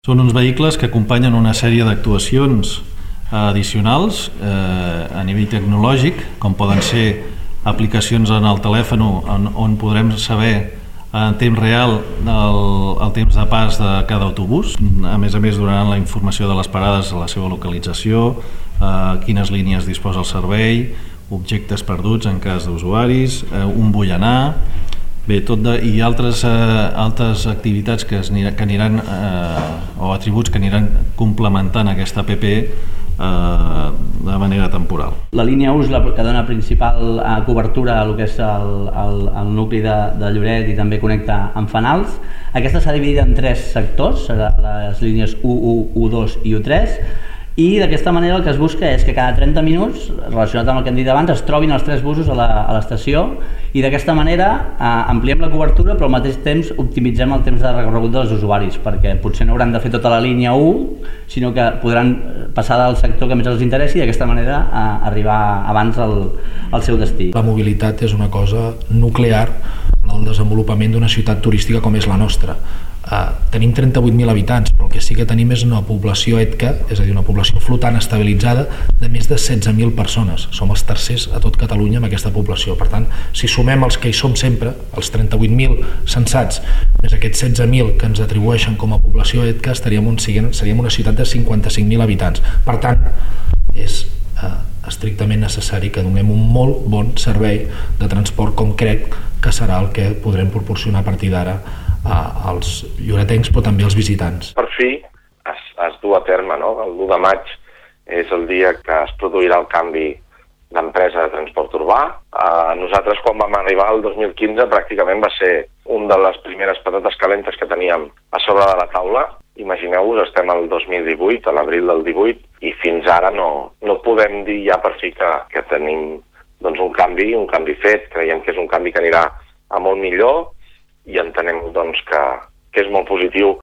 Són uns vehicles que acompanyen una sèrie d'actuacions addicionals a nivell tecnològic, com poden ser aplicacions en el telèfon on podrem saber en temps real el temps de pas de cada autobús. A més, donaran la informació de les parades, la seva localització, quines línies disposa el servei, objectes perduts en cas d'usuaris, on vull anar, i altres activitats que aniran o atributs que aniran complementant aquesta app de manera temporal. La línia 1 és la que dona principal cobertura a lo que és el nucli de Lloret i també connecta amb Fenals. Aquesta s'ha dividit en 3 sectors, les línies U1, U2 i U3, i d'aquesta manera el que es busca és que cada 30 minuts, relacionat amb el que hem dit abans, es trobin els 3 busos a l'estació, i d'aquesta manera ampliem la cobertura, però al mateix temps optimitzem el temps de recorregut dels usuaris, perquè potser no hauran de fer tota la línia 1, sinó que podran passar del sector que més els interessi i d'aquesta manera arribar abans al seu destí. La mobilitat és una cosa nuclear en el desenvolupament d'una ciutat turística com és la nostra. Tenim 38.000 habitants, però el que sí que tenim és una població ETCA, és a dir, una població flotant estabilitzada de més de 16.000 persones. Som els tercers a tot Catalunya amb aquesta població. Per tant, si sumem els que hi som sempre, els 38.000 censats, més aquests 16.000 que ens atribueixen com a població ETCA, seríem una ciutat de 55.000 habitants. Per tant, és estrictament necessari que donem un molt bon servei de transport, com crec que serà el que podrem proporcionar a partir d'ara als lloretencs, però també als visitants. Per fi es du a terme, no? El 1 de maig és el dia que es produirà el canvi d'empresa de transport urbà. Nosaltres, quan vam arribar el 2015, pràcticament va ser una de les primeres patates calentes que teníem a sobre de la taula. Imagineu-vos, estem al 2018, a l'abril del 18, i fins ara no podem dir ja per fi que tenim un canvi fet. Creiem que és un canvi que anirà a molt millor i entenem que és molt positiu